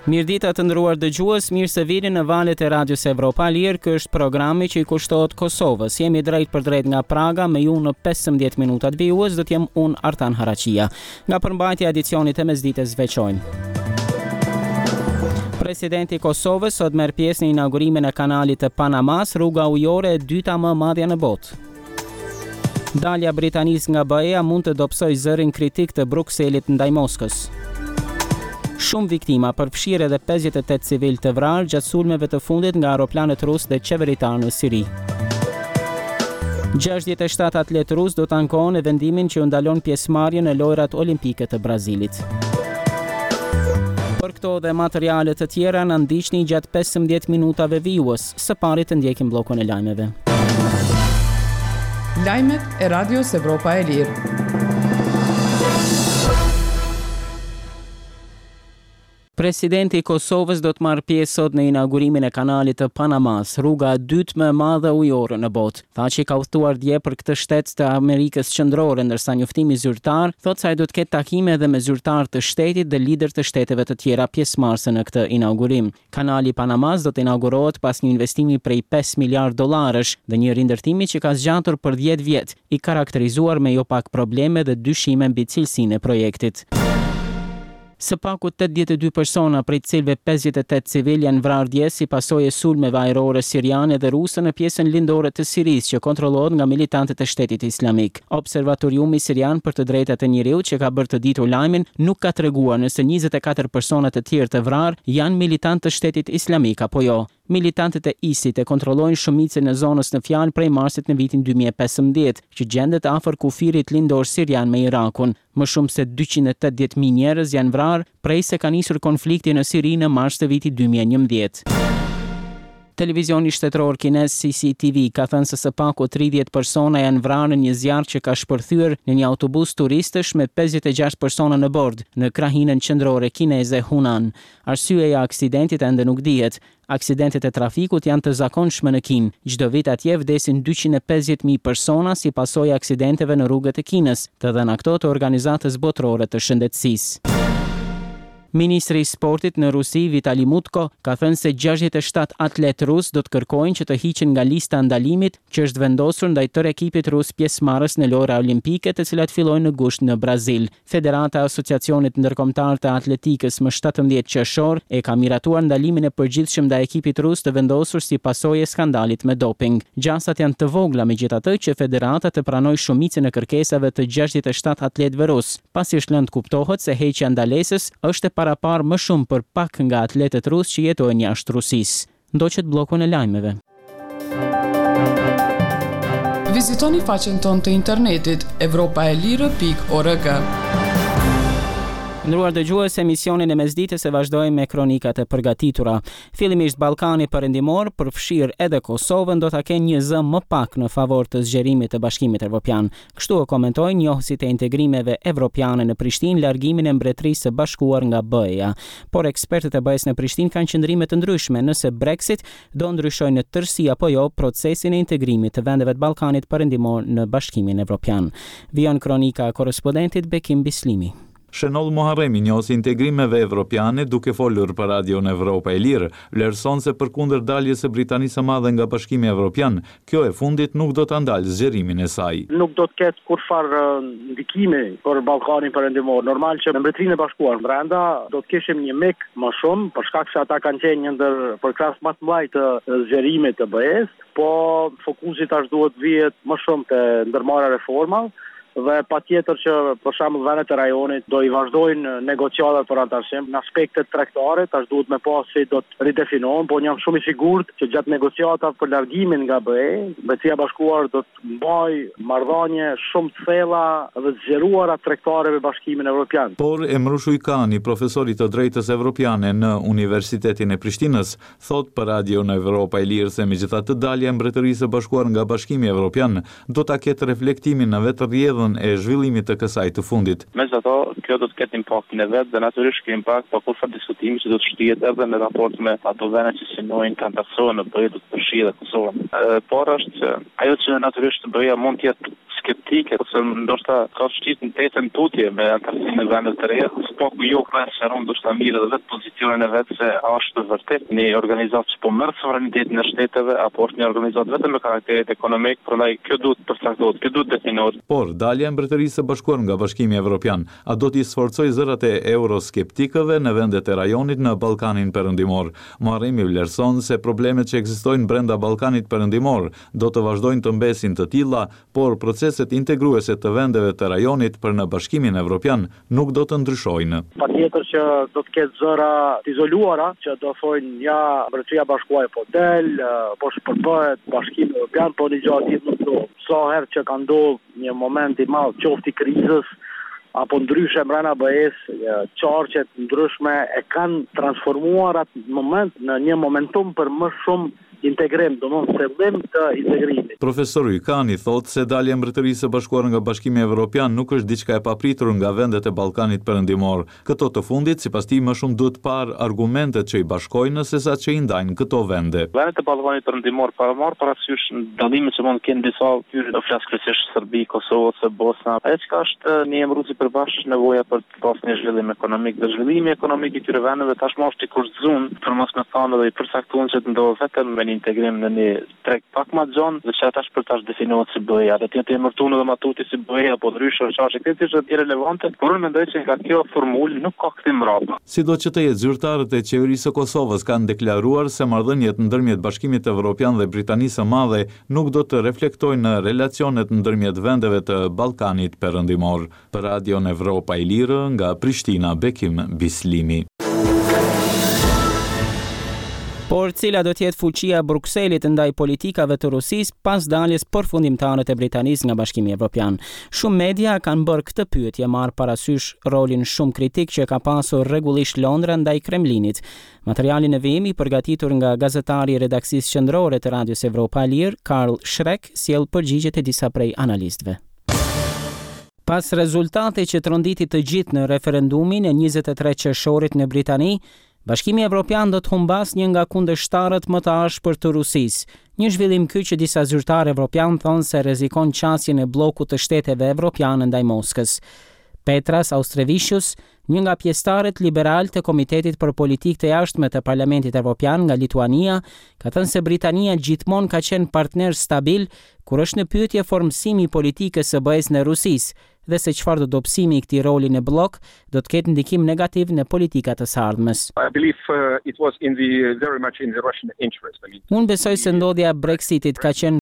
Mirëdita të nderuar dëgjues, mirë se vini në valët e Radios Evropa Lirë. Ky është programi që i kushtohet Kosovës. Jemi drejt për drejt nga Praga me ju në 15 minutat vijues, do të jem unë Artan Haraqia. Nga përmbajtja e edicionit të mesdites veçojmë. Presidenti i Kosovës sot merr pjesë në inaugurimin e kanalit të Panamas, rruga ujore e dyta më e madhe në botë. Dalja britanisë nga BE-ja mund të dobësojë zërin kritik të Brukselit ndaj Moskës. Shumë viktima, përfshirë edhe 58 civil të vrarë gjatë sulmeve të fundit nga aeroplanet rus dhe qeveritar në Siri. 67 atlet rus do të ankohen në vendimin që u ndalon pjesëmarrjen në lojrat olimpike të Brazilit. Për këto dhe materiale të tjera na ndiqni gjatë 15 minutave vijues. Së pari të ndjekim bllokun e lajmeve. Lajmet e Radios Evropa e Lirë. Presidenti i Kosovës do të marrë pjesë sot në inaugurimin e kanalit të Panamas, rruga e dytë më e madhe ujore në botë. Tha që ka udhëtuar dje për këtë shtet të Amerikës Qendrore, ndërsa njoftimi zyrtar thotë se ai do të ketë takime edhe me zyrtar të shtetit dhe lider të shteteve të tjera pjesëmarrëse në këtë inaugurim. Kanali Panamas do të inaugurohet pas një investimi prej $5 miliardë dhe një rindërtimi që ka zgjatur për 10 vjet, i karakterizuar me jo pak probleme dhe dyshime mbi cilësinë e projektit. Së paku 82 persona, prej të cilëve 58 civil janë vrarë dje si pasojë e sulmeve ajrore siriane dhe ruse në pjesën lindore të Sirisë që kontrollohet nga militantët e Shtetit Islamik. Observatoriumi sirian për të drejtat e njeriut që ka bërë të ditur lajmin nuk ka treguar nëse 24 persona të tjerë të vrarë janë militantë të Shtetit Islamik apo jo. Militantët e ISIT e kontrollojnë shumicën e zonës në fjalë prej marsit në vitin 2015, që gjendet afër kufirit lindor sirian me Irakun. Më shumë se 280.000 njerëz janë vrarë prej se ka nisur konflikti në Siri në mars të vitit 2011. Televizioni shtetëror kinez CCTV ka thënë se së paku 30 persona janë vrarë në një zjarr që ka shpërthyer në një autobus turistësh me 56 persona në bord në krahinën qendrore kineze Hunan. Arsyeja e aksidentit ende nuk dihet. Aksidentet e trafikut janë të zakonshme në Kinë. Çdo vit atje vdesin 250.000 persona si pasojë e aksidenteve në rrugët e Kinës, të dhëna këto të Organizatës Botërore të Shëndetësisë. Ministri i Sportit në Rusi, Vitali Mutko, ka thënë se 67 atlet rus do të kërkojnë që të hiqen nga lista ndalimit që është vendosur ndaj tërë ekipit rus pjesëmarrës në lojra olimpike, të cilat fillojnë në gusht në Brazil. Federata e Asociacionit Ndërkombëtar të Atletikës më 17 qershor e ka miratuar ndalimin e përgjithshëm ndaj ekipit rus të vendosur si pasojë e skandalit me doping. Gjasat janë të vogla megjithatë që federata të pranojë shumicën e kërkesave të 67 atletëve rus, pasi është lënë të kuptohet se heqja ndalesës është parapar më shumë për pak nga atletët rusë që jetojnë jashtë Rusisë. Ndoqet bllokun e lajmeve. Vizitoni faqen tonë të internetit europaelire.org. Ndëruar dëgjues, emisionin e mesdites e vazhdojmë me kronikat e përgatitura. Fillimisht Ballkani Perëndimor, përfshir edhe Kosovën, do ta kenë një zë më pak në favor të zgjerimit të Bashkimit Evropian. Kështu e komentojnë njohësit e integrimeve evropiane në Prishtinë largimin e Mbretërisë së Bashkuar nga BE-ja. Por ekspertët e BE-s në Prishtinë kanë qëndrime të ndryshme nëse Brexit do ndryshojë në tërësi apo jo procesin e integrimit të vendeve të Ballkanit Perëndimor në Bashkimin Evropian. Vijon kronika e korrespondentit Bekim Bislimi. Shënoll Muharremi, njohësi integrimeve evropiane, duke folur për Radion Evropa e Lirë, vlerëson se përkundër daljes së Britanisë së Madhe nga Bashkimi Evropian, kjo e fundit nuk do ta ndalë zgjerimin e saj. Nuk do të ketë kurrfarë ndikimi për Ballkanin Perëndimor. Normal që me Mbretërinë e Bashkuar brenda do të kishim një mik më shumë, për shkak se ata kanë qenë një ndër përkras më të mëdha të zgjerimit të BE-s, po fokusi tash duhet vihet më shumë te ndërmarrja reforma. Dhe patjetër që për shembull vendet e rajonit do i vazhdojnë negociatat për antarësim në aspektet tregtare, tash duhet me pas si do të ridefinohen, po jam shumë i sigurt që gjatë negociatave për largimin nga BE, Mbretëria e Bashkuar do të mbajë marrëdhënie shumë të thella dhe të zgjeruara tregtare me Bashkimin Evropian. Por Emru Shujkani, profesori të drejtës evropiane në Universitetin e Prishtinës, thot për Radion Evropa e Lirë se megjithatë dalja e Mbretërisë së Bashkuar nga Bashkimi Evropian do ta ketë reflektimin në vetë rrjedhën e zhvillimit të kësaj të fundit. Megjithatë, kjo do të ketë impaktin e vet dhe natyrisht kjo impakt pa kurrë diskutimi që do të shtihet edhe në raport me ato vende që synojnë kanë taksohen në BE do të përfshijë Kosovën. Por është ajo që natyrisht BE-ja mund të jetë skeptik politike, ose ndoshta ka shtit në tetën tutje me antarësinë e vendeve të reja, po ku jo klasë sharon ndoshta mirë edhe vetë pozicionin e vet se është vërtet një organizatë që po merr sovranitetin e shteteve apo është një organizatë vetëm me karakter ekonomik, prandaj kjo duhet përcaktohet, kjo duhet definohet. Por dalja e Mbretërisë së Bashkuar nga Bashkimi Evropian a do t'i sforcojë zërat e euroskeptikëve në vendet e rajonit në Ballkanin Perëndimor. Muharremi vlerëson se problemet që ekzistojnë brenda Ballkanit Perëndimor do të vazhdojnë të mbesin të tilla, por proceset integruese të vendeve të rajonit për në Bashkimin Evropian nuk do të ndryshojnë. Patjetër që do të ketë zëra të izoluara që do thonë ja Mbretëria e Bashkuar po del, po shpërbëhet Bashkimi Evropian, po një gjë tjetër nuk do. Sa herë që ka ndodhur një moment i madh qoftë i krizës apo ndryshe mbrana BE-s, qarqet ndryshme e kanë transformuar atë moment në një momentum për më shumë integrim, domthonë fillim të integrimit. Profesori Ykani thotë se dalja e Mbretërisë së Bashkuar nga Bashkimi Evropian nuk është diçka e papritur nga vendet e Ballkanit Perëndimor. Këto të fundit, sipas tij, më shumë duhet parë argumentet që i bashkojnë sesa që i ndajnë këto vende. Vendet e Ballkanit Perëndimor marr parasysh dallimet që mund të kenë disa hyrje, do flas kryesisht Serbi, Kosovë ose Bosna. Ajo që është një emërues i përbashkët nevoja për të pasur një zhvillim ekonomik. Dhe zhvillimi ekonomik i këtyre vendeve tashmë është i kurzzuar, për mos më thënë edhe i përcaktuar që të ndodhë vetëm me integrim në një treg pak më gjon dhe që atash për tash definohet si BE-ja, dhe të emërtuar edhe matuti si BE-ja apo ndryshe çfarë këtë është irelevante, por unë mendoj që nga kjo formulë nuk ka kthim mbrapa. Sido që të jetë, zyrtarët e qeverisë së Kosovës kanë deklaruar se marrëdhëniet ndërmjet Bashkimit Evropian dhe Britanisë së Madhe nuk do të reflektojnë në relacionet ndërmjet vendeve të Ballkanit Perëndimor. Për Radion Evropa e Lirë nga Prishtina, Bekim Bislimi. Por cila do të jetë fuqia e Brukselit ndaj politikave të Rusisë pas daljes përfundimtare të Britanisë nga Bashkimi Evropian. Shumë media kanë bërë këtë pyetje marr parasysh rolin shumë kritik që ka pasur rregullisht Londra ndaj Kremlinit. Materialin e vemi përgatitur nga gazetari i redaksisë qendrore të Radios Evropa e Lirë, Karl Shrek, sjell përgjigjet e disa prej analistëve. Pas rezultateve që tronditi të gjithë në referendumin e 23 qershorit në Britani, Bashkimi Evropian do të humbas një nga kundërshtarët më të ashpër të Rusisë. Një zhvillim ky që disa zyrtarë evropian thonë se rrezikon qasjen e bllokut të shteteve evropiane ndaj Moskës. Petras Austrevicius, një nga pjesëtarët liberal të Komitetit për Politikë të Jashtme të Parlamentit Evropian nga Lituania, ka thënë se Britania gjithmonë ka qenë partner stabil kur është në pyetje formësimi i politikës së BE-s në Rusisë dhe se çfarë do dobësimi i këtij roli në blok do të ketë ndikim negativ në politikat e së ardhmes. Unë besoj se ndodhja e Brexitit ka qenë